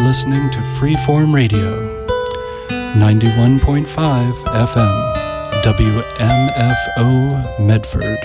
listening to Freeform Radio, 91.5 FM, WMFO Medford.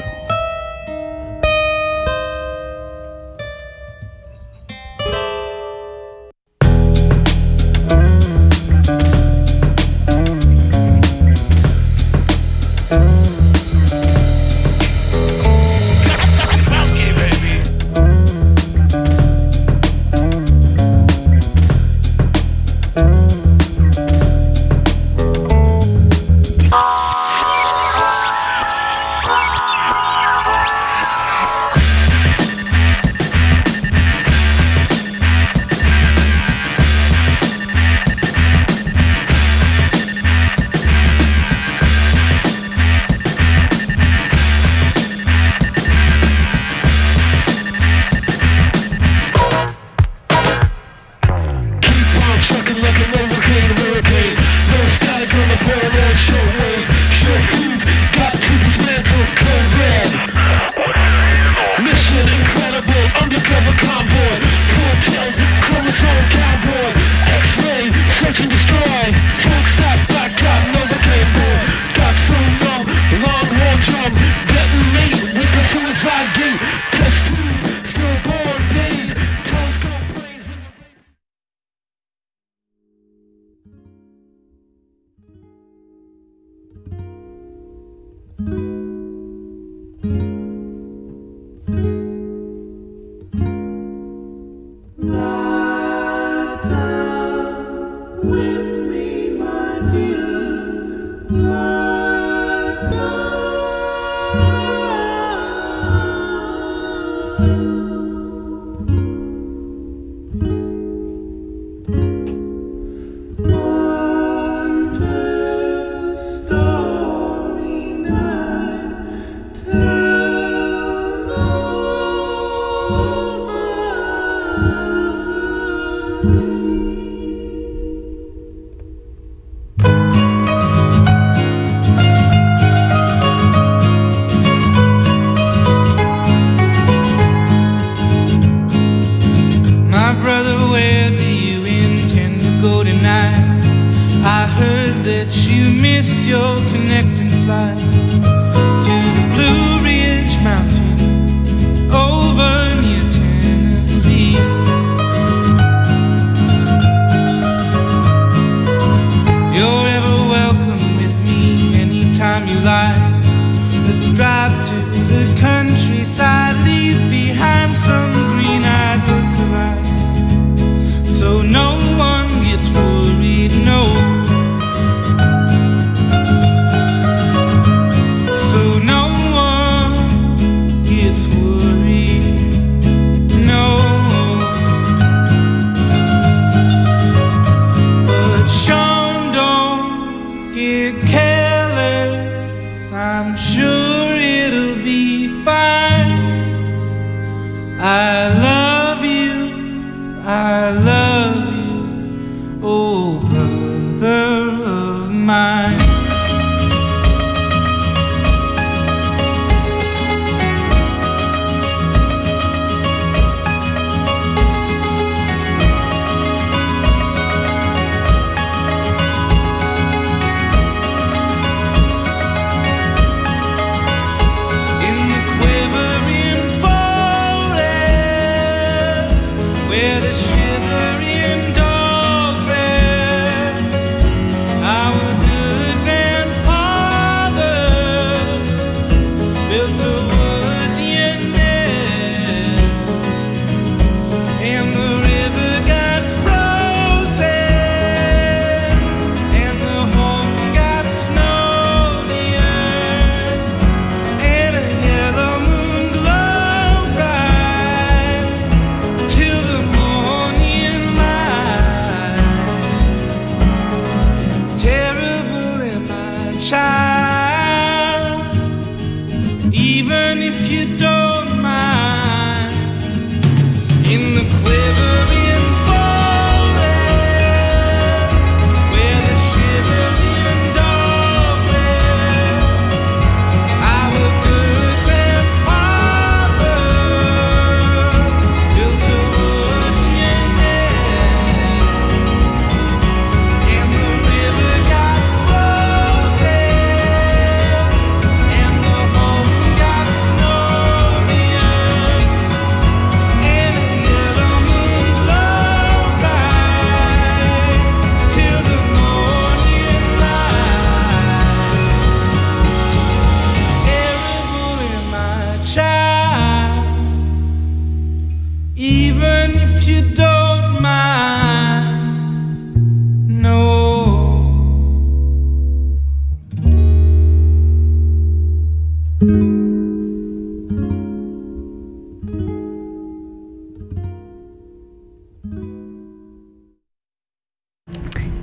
Where the shivering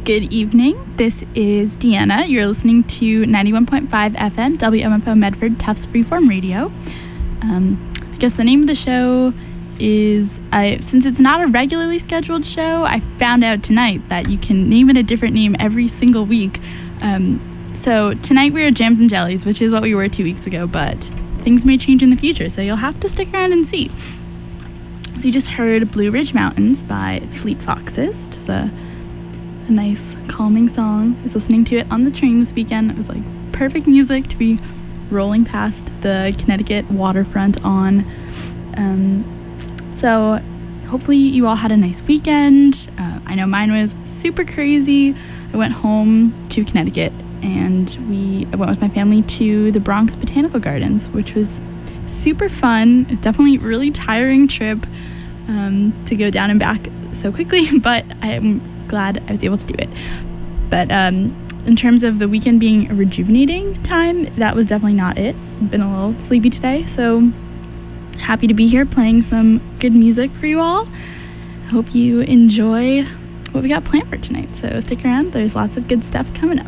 Good evening. This is Deanna. You're listening to 91.5 FM, WMFO Medford, Tufts Freeform Radio. I guess the name of the show is, since it's not a regularly scheduled show, I found out tonight that you can name it a different name every single week. So tonight we are Jams and Jellies, which is what we were 2 weeks ago, but things may change in the future, so you'll have to stick around and see. So you just heard Blue Ridge Mountains by Fleet Foxes, which is a nice calming song. I was listening to it on the train this weekend. It was like perfect music to be rolling past the Connecticut waterfront on. So hopefully you all had a nice weekend. I know mine was super crazy. I went home to Connecticut and I went with my family to the Bronx Botanical Gardens, which was super fun. It's definitely a really tiring trip to go down and back so quickly, but I'm glad I was able to do it. But in terms of the weekend being a rejuvenating time, that was definitely not it. I've been a little sleepy today, so happy to be here playing some good music for you all. I hope you enjoy what we got planned for tonight, so stick around. There's lots of good stuff coming up.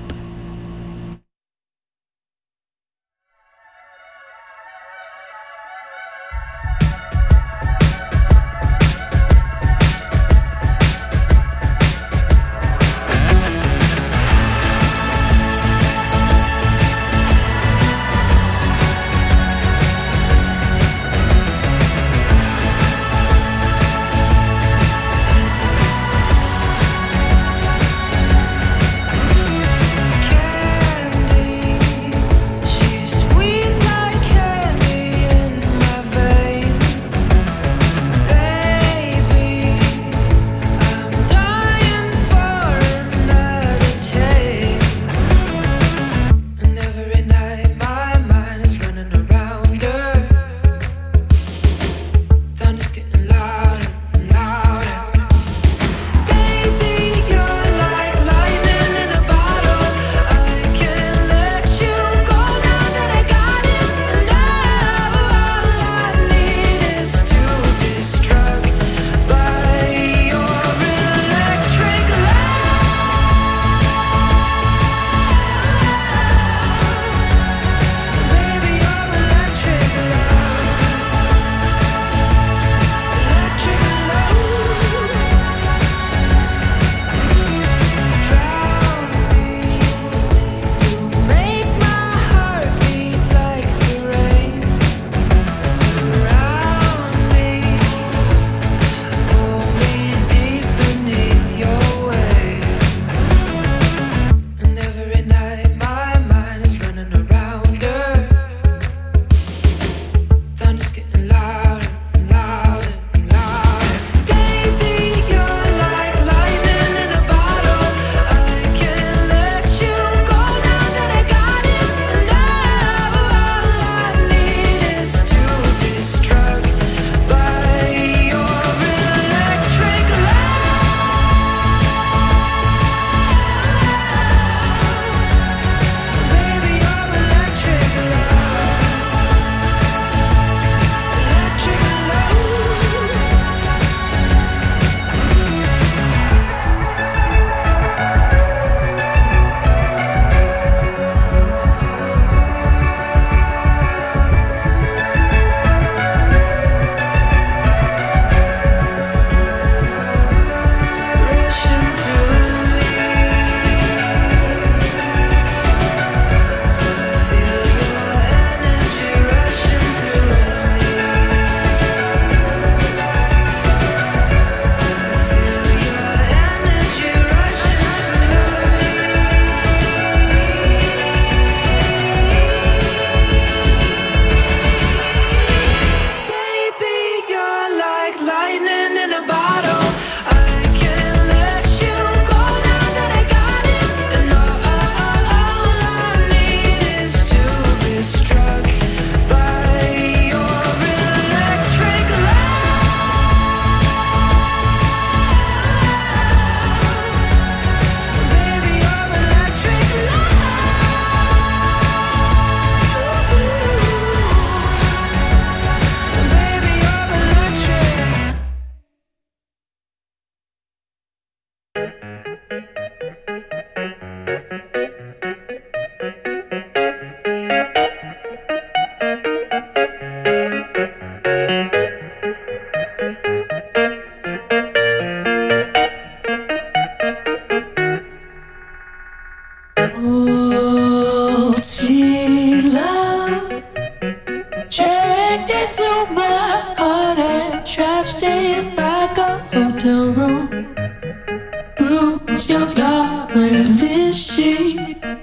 room. Who is your God? Where is she?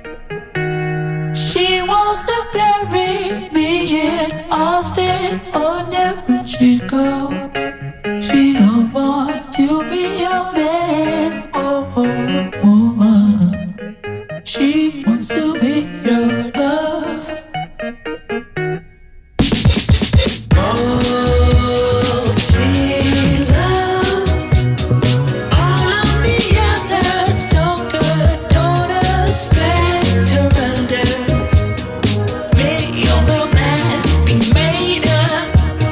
She wants to bury me in Austin, or never she go. She don't want to be a man or a woman. She wants to be your love. Oh, she love. All of the others don't good daughters dragged her under. Make your romance be made up.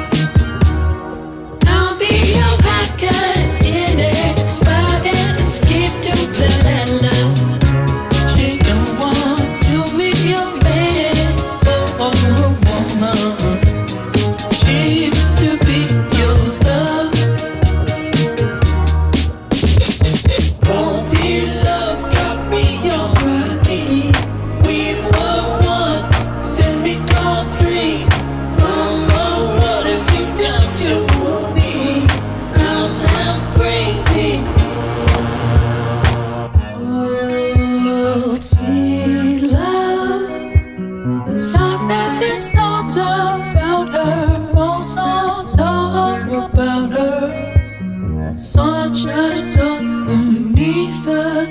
I'll be your vodka, dinner, spot and escape to Valhalla. She don't want to be your man or a woman. She wants to be your love. Multi love's got me on my knee. We were one, then become three. Mama, what have you done to me? I'm half crazy. Multi love. It's like that this song's about her. Most songs are about her. Sun shines underneath us.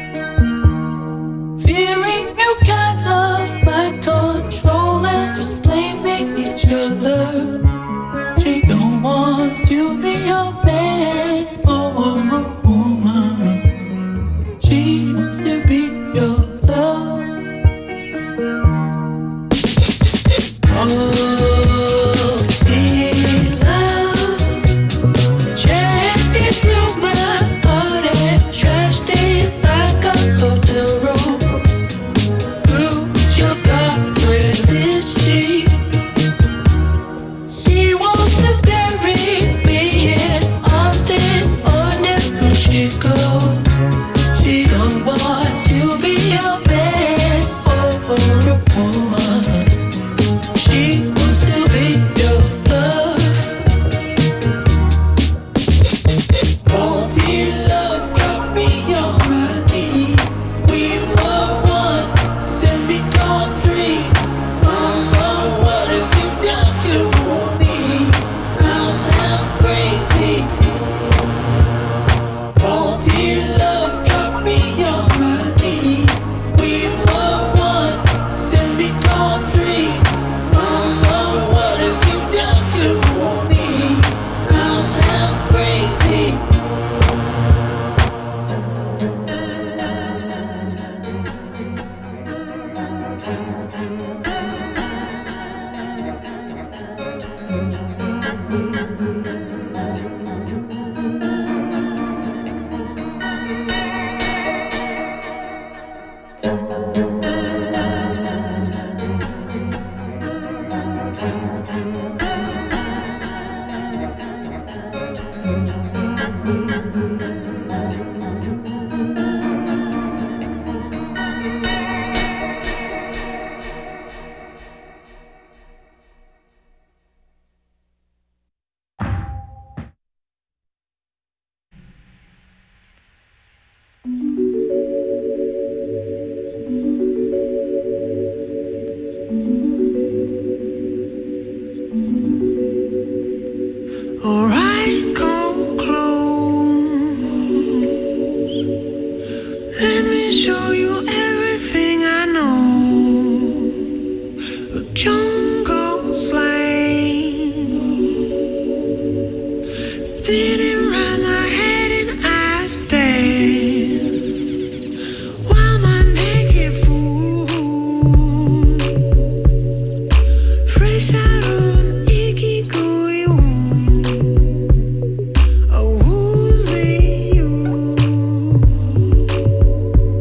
Fearing new kinds of mind control and just blaming each other. She don't want to be a man or a woman. She wants to be your love. Oh, still love. Checked into my heart and trashed it like a hotel room. Who's your God? Where is she? She wants to bury me in Austin, or never she go. She don't want to be a man or a woman. She wants to be your love. Multi love's got me on my knee. We were one, then become three. Mama, what have you done to me? I'm half crazy. Multi love's got me on my knee. We were one, then become three. Mama, what have you done to me? I'm half crazy. Alright, come close. Let me show you everything I know. A jungle slide spinning round my head and I stare while my naked fool fresh out of an icky gooey womb. A woozy you.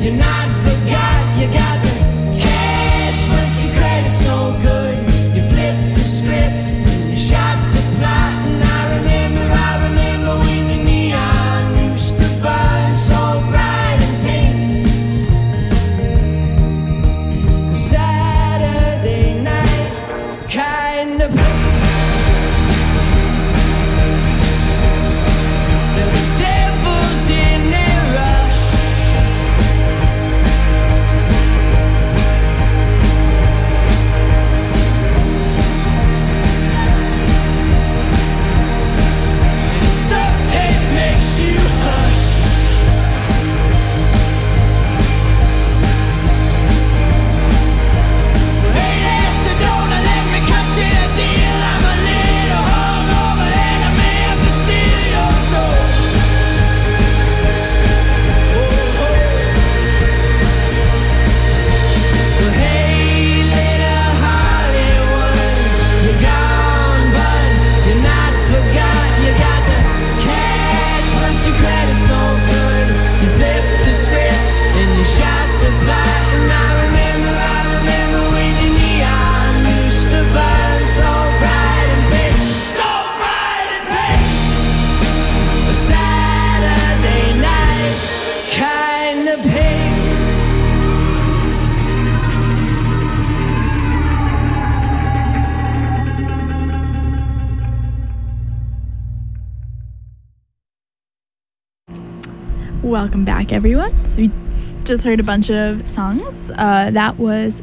You're not forgot, you got the cash, but your credit's no good. You flipped the script, you shot the plot, and I remember when the neon used to burn so bright and pink. Saturday night, kind of pink. The devil's in a rush. Duct tape makes you hush. Hey there, Sedona, let me cut you a deal. I'm a little hungover and I may have to steal your soul. Hey, little Hollywood, you're gone, but you're not forgot. You got the cash, but your credit's no good. You flipped the script and you shot the plot. And I remember when your neon used to burn so bright and pink, so bright and pink. A Saturday night, kind of pink. Welcome back, everyone. So we just heard a bunch of songs. That was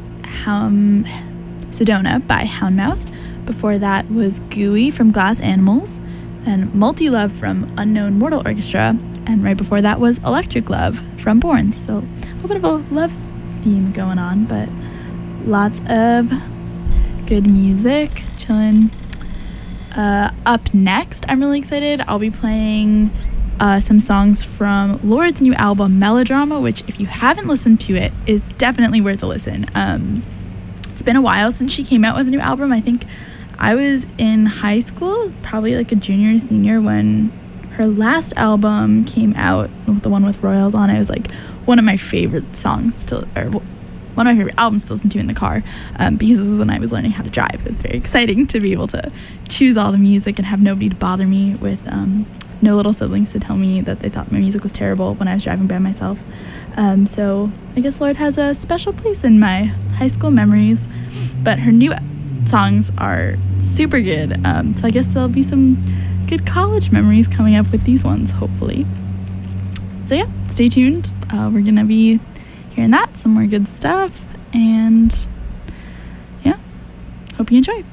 Sedona by Houndmouth. Before that was Gooey from Glass Animals, and Multi-Love from Unknown Mortal Orchestra, and right before that was Electric Love from Borns. So a little bit of a love theme going on, but lots of good music, chilling. Up next, I'm really excited. I'll be playing some songs from Lorde's new album Melodrama, which if you haven't listened to it is definitely worth a listen. It's been a while since she came out with a new album. I think I was in high school, probably like a junior or senior, when her last album came out, the one with Royals on it. It was like one of my favorite songs to, or one of my favorite albums to listen to in the car, because this is when I was learning how to drive. It was very exciting to be able to choose all the music and have nobody to bother me with, no little siblings to tell me that they thought my music was terrible when I was driving by myself. So I guess Lorde has a special place in my high school memories, but her new songs are super good. So I guess there'll be some good college memories coming up with these ones, hopefully. So yeah, stay tuned. We're gonna be hearing that, some more good stuff, and yeah, hope you enjoy.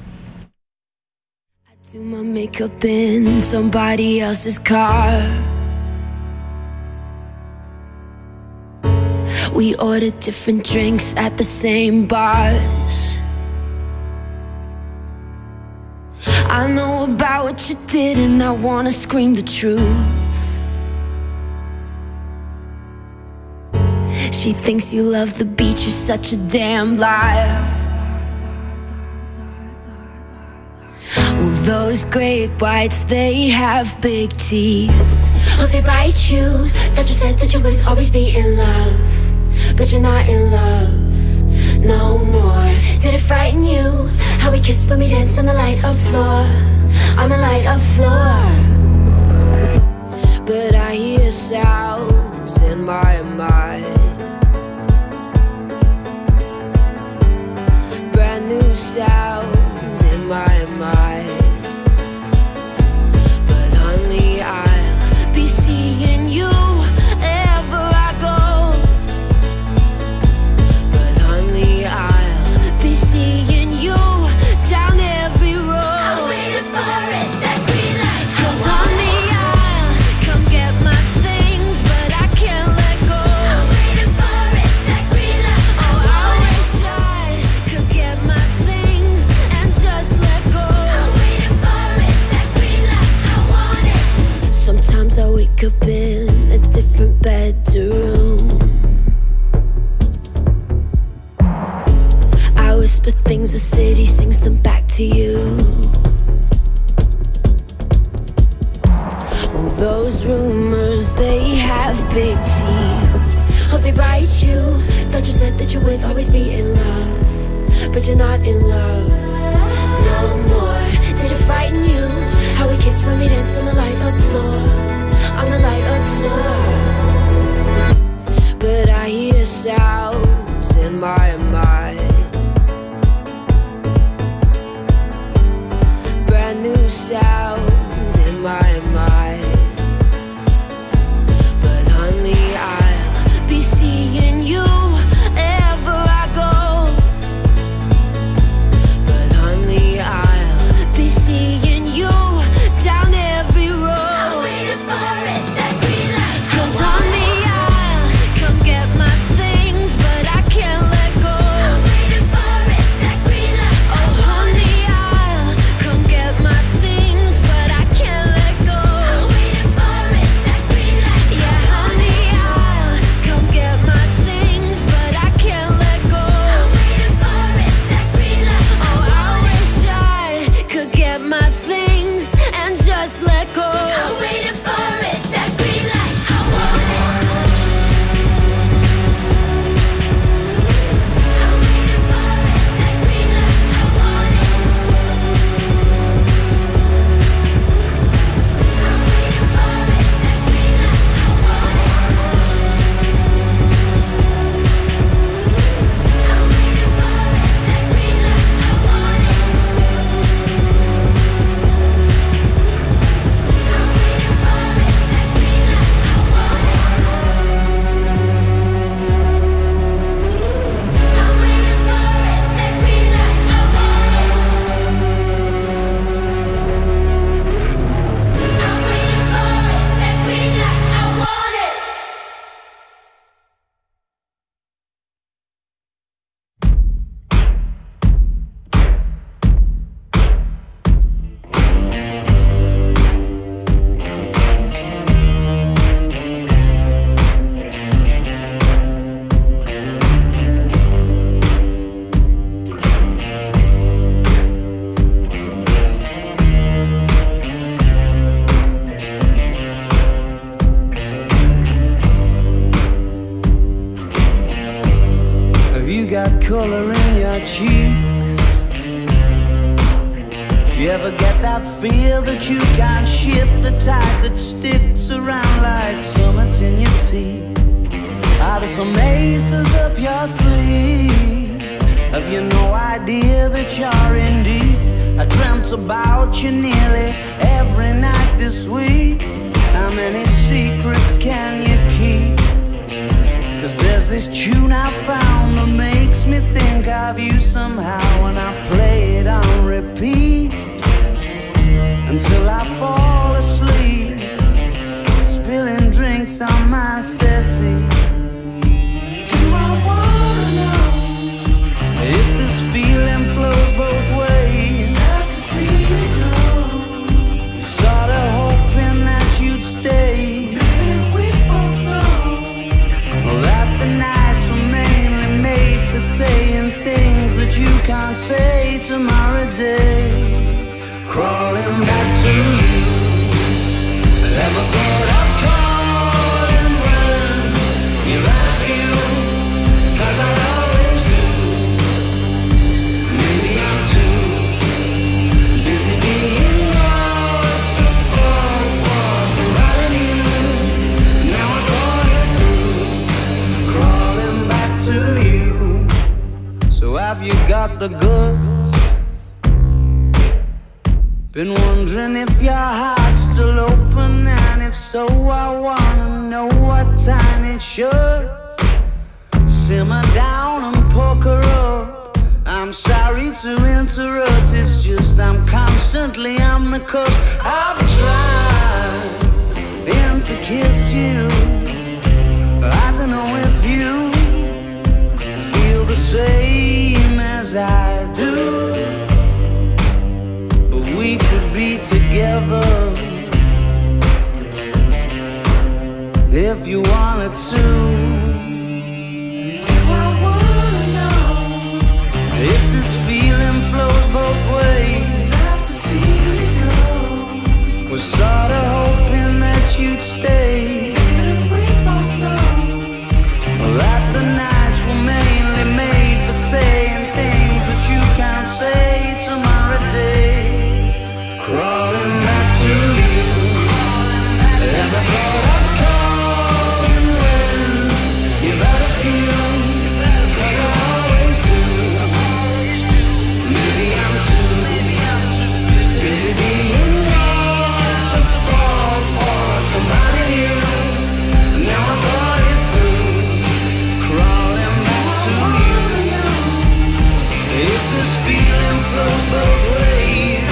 Do my makeup in somebody else's car. We order different drinks at the same bars. I know about what you did and I wanna scream the truth. She thinks you love the beach, you're such a damn liar. Well, those great whites, they have big teeth. Oh, they bite you. That you said that you would always be in love, but you're not in love no more. Did it frighten you how we kissed when we danced on the light of floor, on the light of floor? But I hear sounds in my mind, brand new sounds in my mind. But honey, I'll be seeing you wherever I go. But honey, I'll be seeing you down every road. I'm waiting for it, that green light. 'Cause honey, I'll come get my things, but I can't let go. I'm it's you. Thought you said that you would always be in love, but you're not in love no more. Did it frighten you how we kissed when we danced on the light up floor, on the light up floor? But I hear sounds in my mind, brand new sounds in my mind. But honey, I'll be seeing you wherever I go. But honey, I'll be seeing you down every road. I'm waiting for it, that green light. 'Cause honey, I'll come get my things, but I can't let go. I'm waiting for it, that green light. Oh honey, I'll come get my things, but I can't let go. I'm waiting for it, that green light. Yeah, honey, I'll come get my things, but I can't let go. I'm waiting for it, that green light. Oh, I wish I could get my things and just let go. I'm waiting for it, that green light. I want it. I'm waiting for it, that green light. I want it. I'm waiting for it, that green light. I want it. I'm waiting for it, that green light. I want it. Have you got color in your cheeks? Do you ever get that feel that you can't shift, the type that sticks around like summits in your teeth? Are there some aces up your sleeve? Have you no idea that you're in deep? I dreamt about you nearly every night this week. How many secrets can you keep? 'Cause there's this tune I found that makes me think of you somehow, and I play it on repeat until I fall asleep, spilling drinks on my settee. Do I wanna know if this feeling flows both ways? Sad to see you go. Sorta hoping that you'd stay. Baby, we both know that the nights were mainly made for saying things that you can't say tomorrow day. Crawling back to you, never thought of calling when you left you, 'cause I always do. Maybe I'm too busy being lost to fall for somebody new. Now I thought it through, crawling back to you. So have you got the goods? Been wondering if your heart's still open, and if so, I wanna know what time it should. Simmer down and poker up. I'm sorry to interrupt, it's just I'm constantly on the cusp. I've tried to kiss you. I don't know if you feel the same as I do, but we could be together if you wanted to. Do I wanna know if this feeling flows both ways? Sad to see you go. Was sorta hoping that you'd stay, and we both know that the nights were mainly made for saying things that you can't say tomorrow day. Crawling back to you. Ever thought of calling when you've had a few? 'Cause I always do. Maybe I'm too busy being lost to fall for somebody new. Now I thought it through. Crawling back to you. If this feeling flows both ways,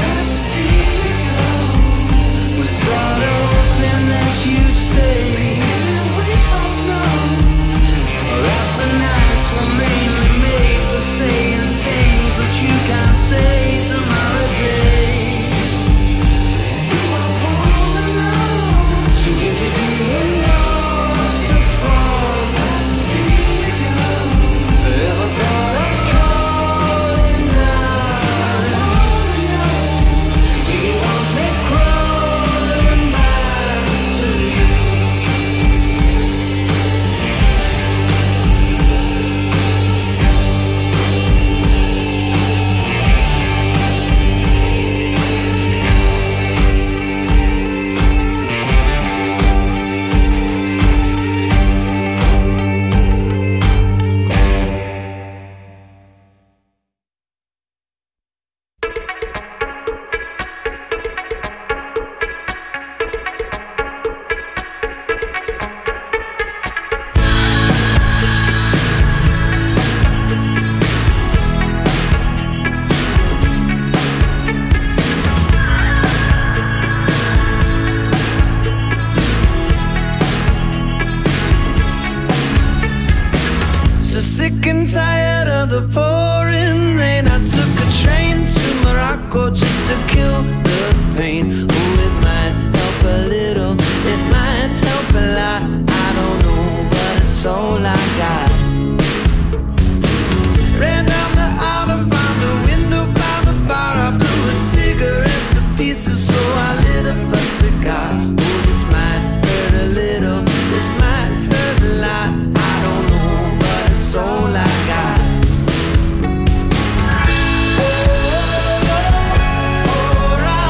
we're sort of hoping that you'd stay. We both know that the nights were mainly made for saying things that you can't say tomorrow day. Do I wanna know? Too busy being lost to fall. Ever thought of calling down? Do you want me crawling back to you? So sick and tired of the pouring rain, I took a train to Morocco just to kill the pain. Oh, it might help a little, it might help a lot. I don't know, but it's all I got. Ran down the aisle, found a window by the bar. I blew a cigarette to pieces, so I lit up a cigar. Oh, this might hurt a little, this might hurt a lot. I don't know, but it's all I got. Oh, oh, oh,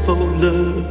for love.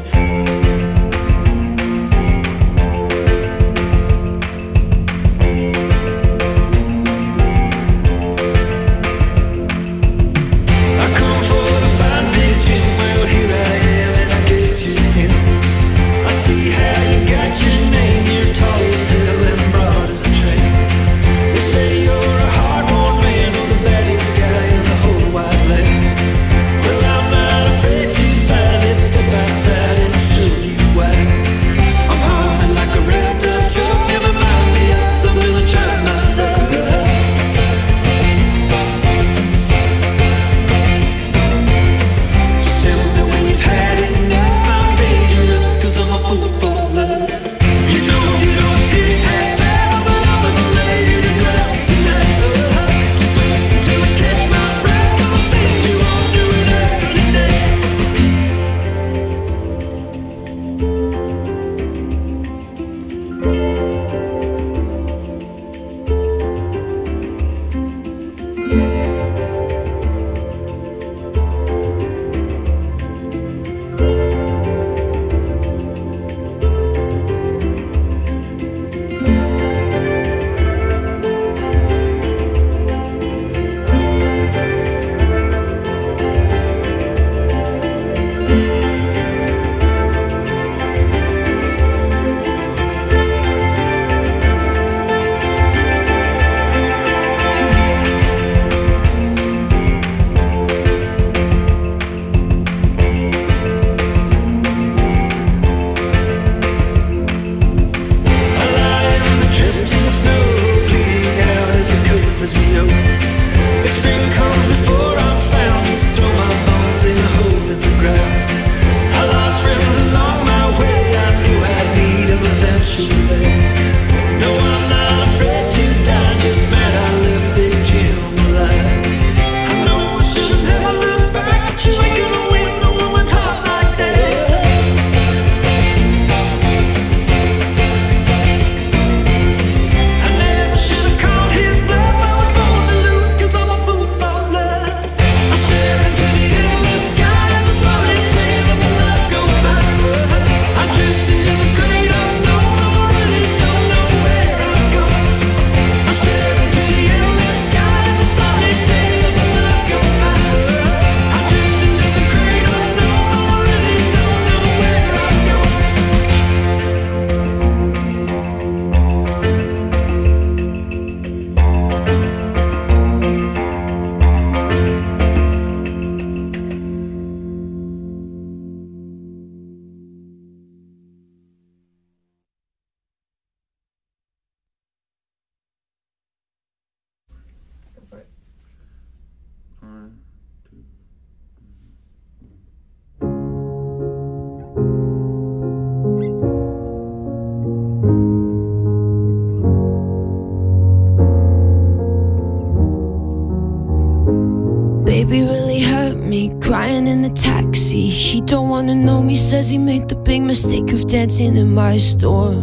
Baby really hurt me, crying in the taxi. He don't wanna know me, says he made the big mistake of dancing in my store.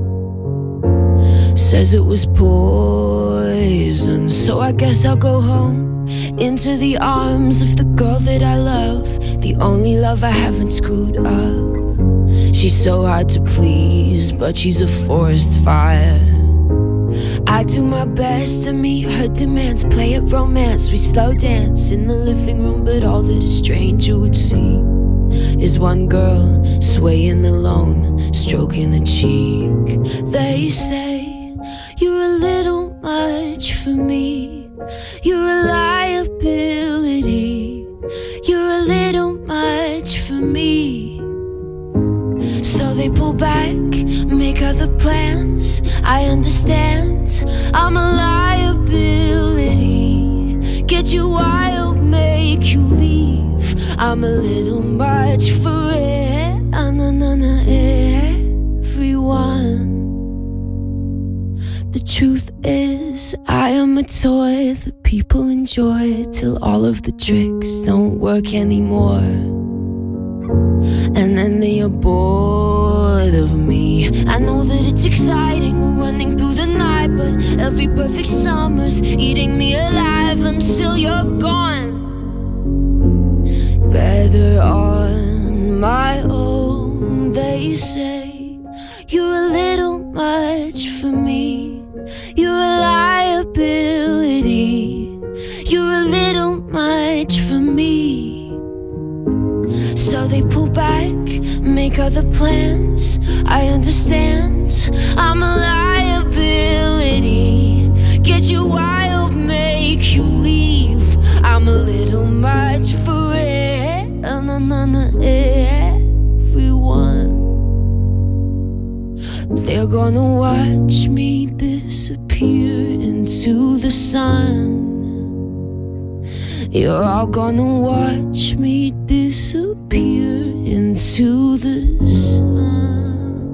Says it was poison, so I guess I'll go home, into the arms of the girl that I love, the only love I haven't screwed up. She's so hard to please, but she's a forest fire. I do my best to meet her demands, play at romance, we slow dance in the living room, but all that a stranger would see is one girl swaying alone, stroking a cheek. They say, you're a little much for me, you're a liability, you're a little much for me. So they pull back, make other plans. I understand, I'm a liability. Get you wild, make you leave. I'm a little much for everyone. The truth is, I am a toy that people enjoy till all of the tricks don't work anymore. And then they are bored of me. I know that it's exciting, running through the night, but every perfect summer's eating me alive until you're gone. Better on my say you're a little much for me. You're a liability. You're a little much for me. So they pull back, make other plans. I understand, I'm a liability. Get you wild, make you leave. I'm a little much for everyone. They're gonna watch me disappear into the sun. You're all gonna watch me disappear into the sun.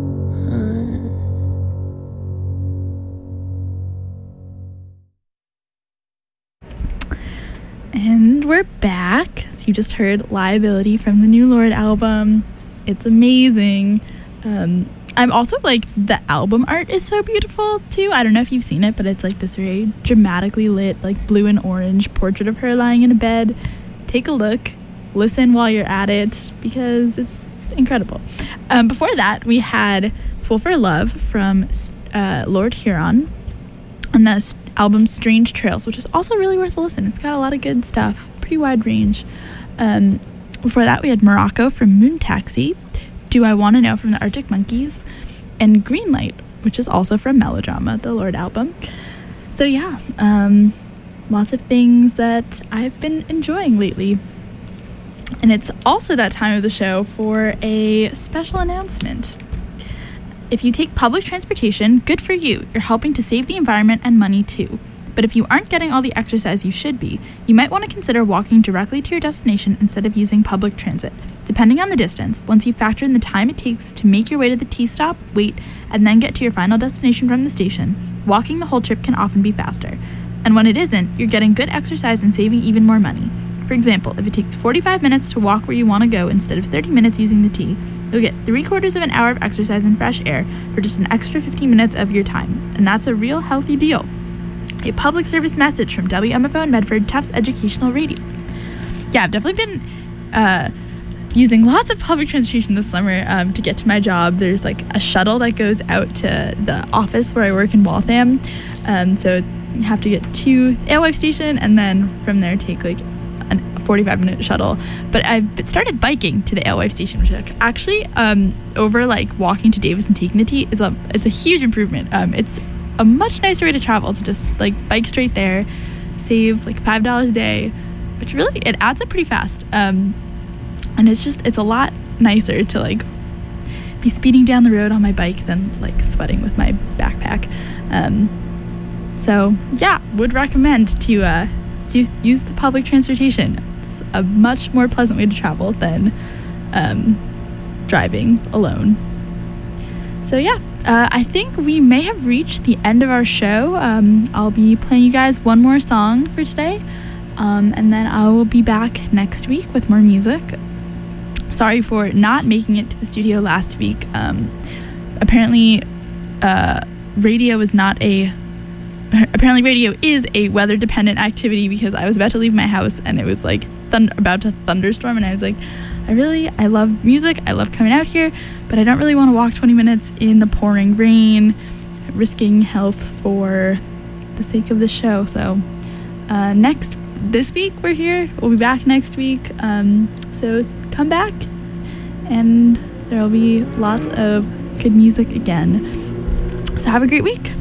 And we're back. So you just heard Liability from the new Lorde album. It's amazing. I'm also like, the album art is so beautiful too. I don't know if you've seen it, but it's like this very dramatically lit, like blue and orange portrait of her lying in a bed. Take a look, listen while you're at it, because it's incredible. Before that, we had Fool for Love from Lord Huron, and the album Strange Trails, which is also really worth a listen. It's got a lot of good stuff, pretty wide range. Before that, we had Morocco from Moon Taxi, Do I Want to Know from the Arctic Monkeys, and Green Light, which is also from Melodrama, the Lorde album. So yeah, lots of things that I've been enjoying lately. And it's also that time of the show for a special announcement. If you take public transportation, good for you. You're helping to save the environment and money too. But if you aren't getting all the exercise you should be, you might want to consider walking directly to your destination instead of using public transit. Depending on the distance, once you factor in the time it takes to make your way to the T-stop, wait, and then get to your final destination from the station, walking the whole trip can often be faster. And when it isn't, you're getting good exercise and saving even more money. For example, if it takes 45 minutes to walk where you want to go instead of 30 minutes using the T, you'll get 3/4 of an hour of exercise and fresh air for just an extra 15 minutes of your time. And that's a real healthy deal. A public service message from WMFO in Medford, Tufts Educational Radio. Yeah, I've definitely been using lots of public transportation this summer to get to my job. There's like a shuttle that goes out to the office where I work in Waltham. So you have to get to the Alewife station and then from there take like a 45-minute shuttle. But I've started biking to the Alewife station, which is actually over like walking to Davis and taking the T. It's a huge improvement. It's a much nicer way to travel to just like bike straight there, save like $5 a day, which really, it adds up pretty fast. And it's a lot nicer to like be speeding down the road on my bike than like sweating with my backpack. So yeah, would recommend to use the public transportation. It's a much more pleasant way to travel than driving alone. So yeah, I think we may have reached the end of our show. I'll be playing you guys one more song for today, and then I will be back next week with more music. Sorry for not making it to the studio last week. Apparently radio is a weather-dependent activity because I was about to leave my house and it was like about to thunderstorm, and I was like, I love music, I love coming out here, but I don't really want to walk 20 minutes in the pouring rain, risking health for the sake of the show. So this week we're here, we'll be back next week, so come back and there'll be lots of good music again. So have a great week.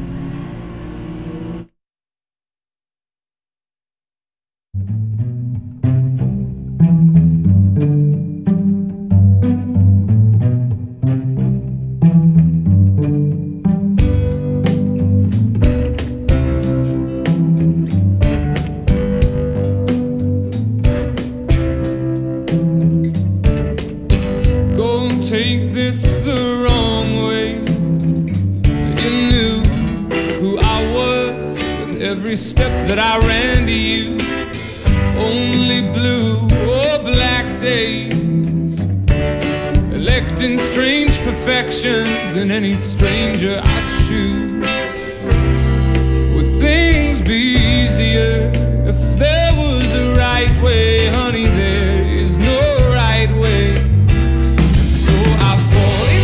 Take this the wrong way. You knew who I was with every step that I ran to you. Only blue or black days, electing strange perfections in any stranger I'd choose. Would things be easier if there was a right way? Honey, there is no right way. So I fall in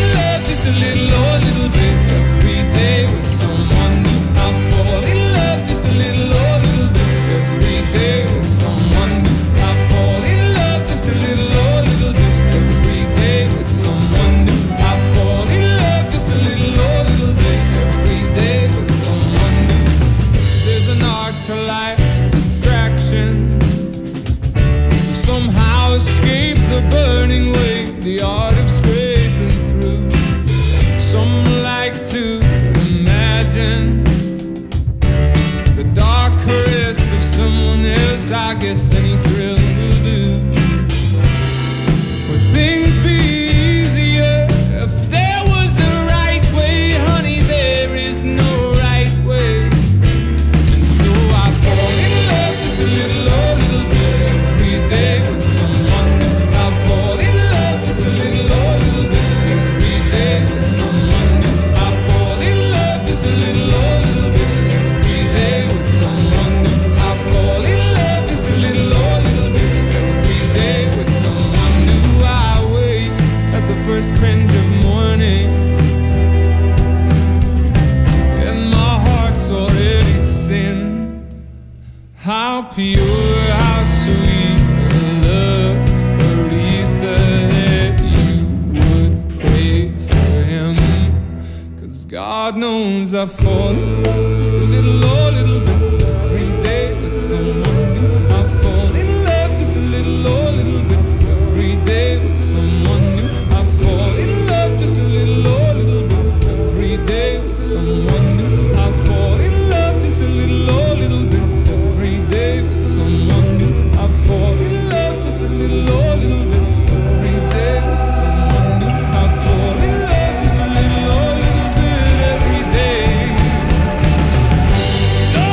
God knows I fall in love just a little, oh, little bit every day with someone new. I fall in love just a little, oh, little bit every day with someone new. I fall in love just a little, oh, little bit every day with someone new. I fall in love just a little, oh, little bit every day with someone new. I fall in love just a little, oh, little bit every day with someone new. I fall in love just a little, oh, little bit every day.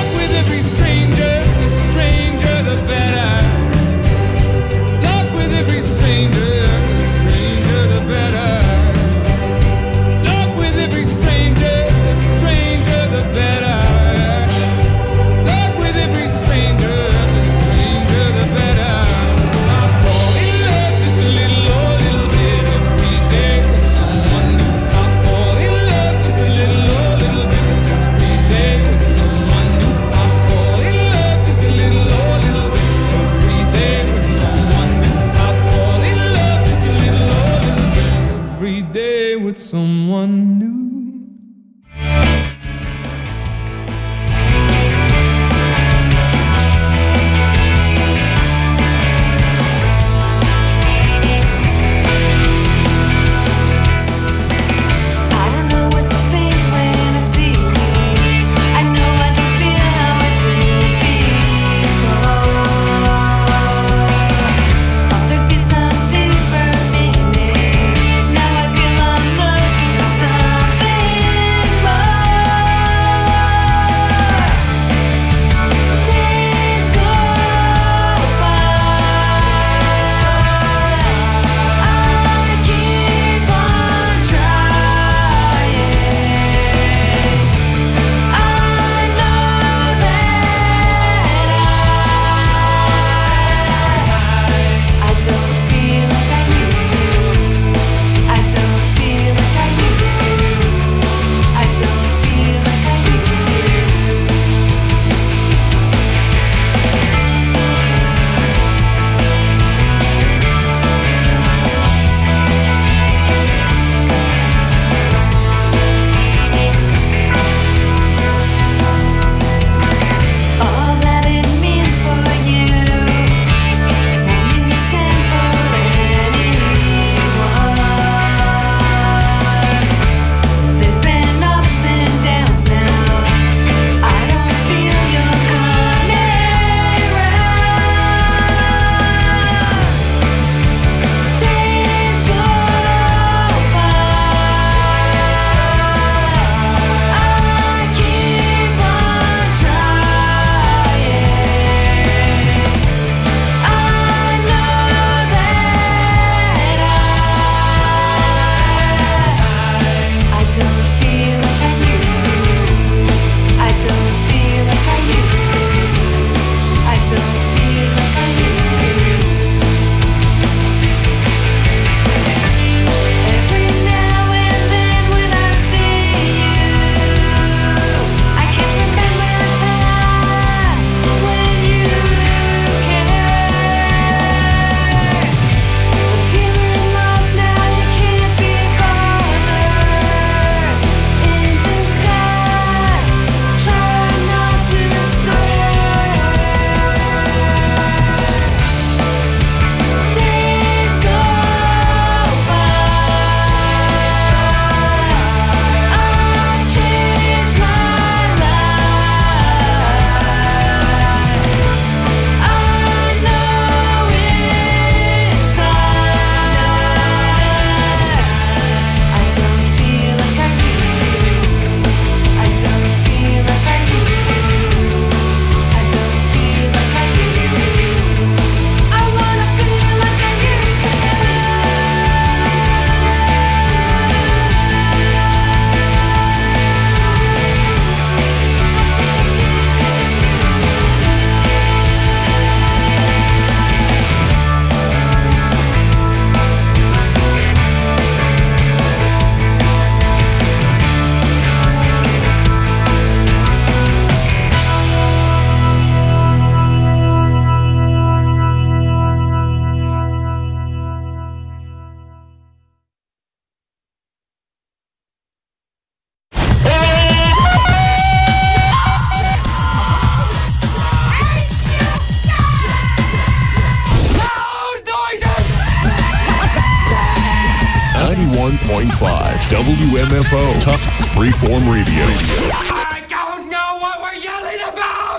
91.5 WMFO Tufts Freeform Radio. I don't know what we're yelling about!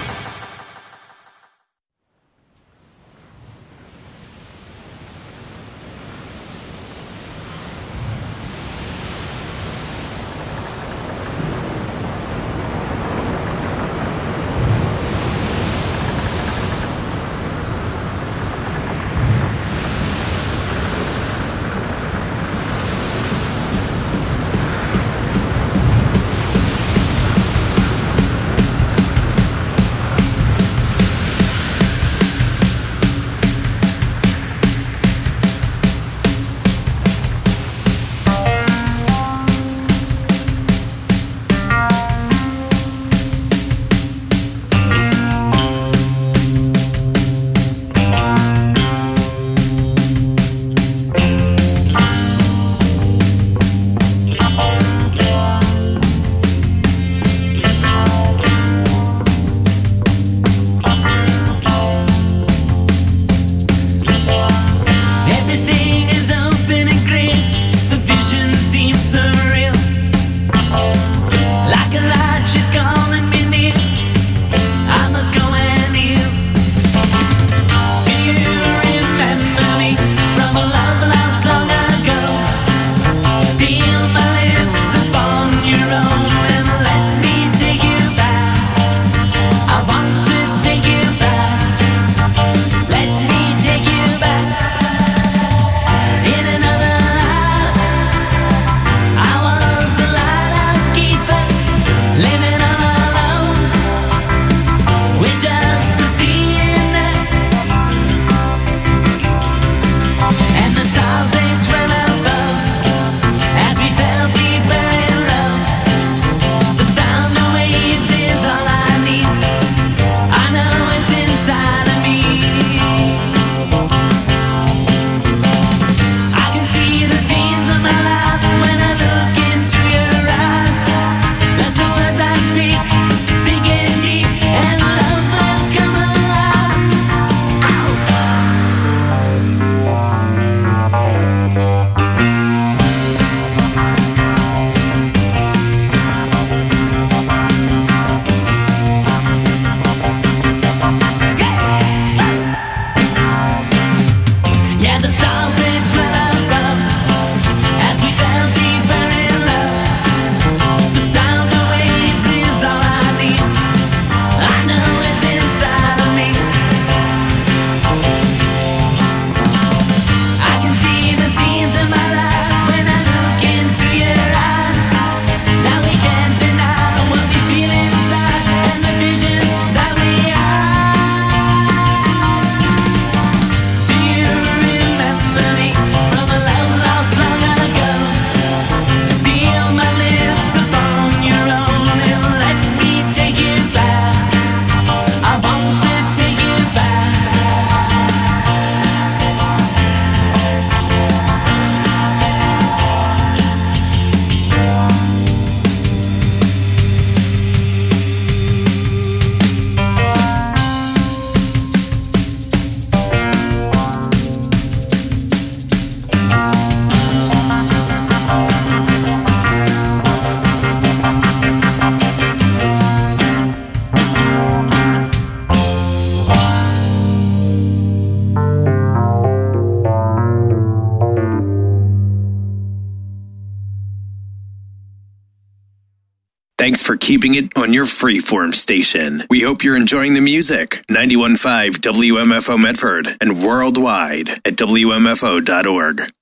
Thanks for keeping it on your freeform station. We hope you're enjoying the music. 91.5 WMFO Medford and worldwide at WMFO.org.